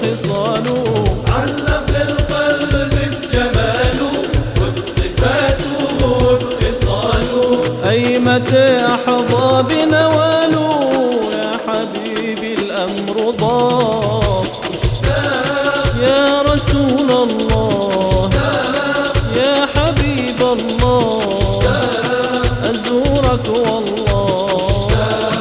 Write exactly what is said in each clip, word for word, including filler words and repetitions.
والخصال، علق القلب بجماله وبصفاته وبخصاله، أي متى أحظى بنواله يا حبيبي الأمر ضاق. يا رسول الله يا حبيب الله أزورك والله،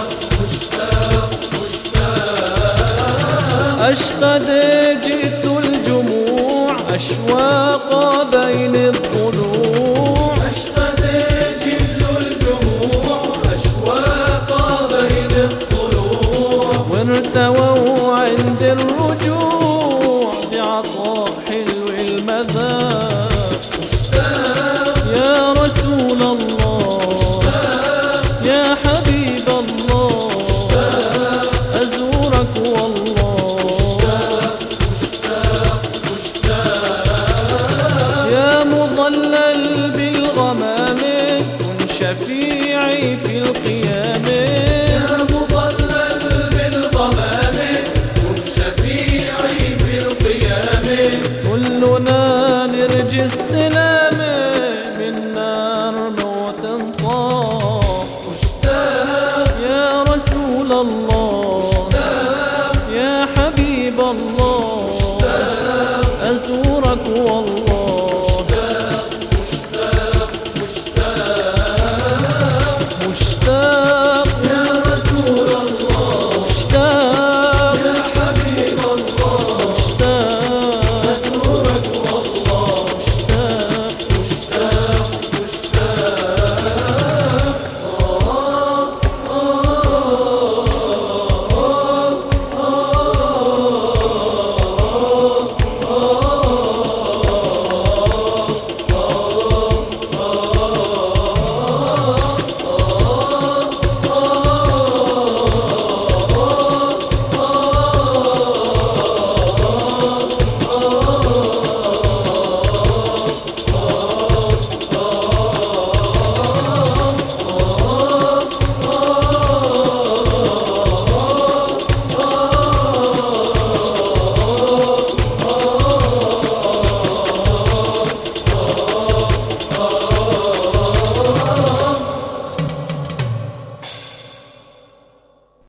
أشقد جئت الجموع أشواق بين الضلوع، أشقد جئت الجموع أشواق بين الضلوع، وارتووا عند الرجوع بعطاء حلو المذاق. يا رسول الله يا حبيب الله أزورك والله، يا مضلل بالغمام كن شفيعي في القيام، يا مضلل بالغمام كن شفيعي في القيام، كلنا نرجي السلام من نار موت طاق. يا رسول الله يا حبيب الله أزورك والله.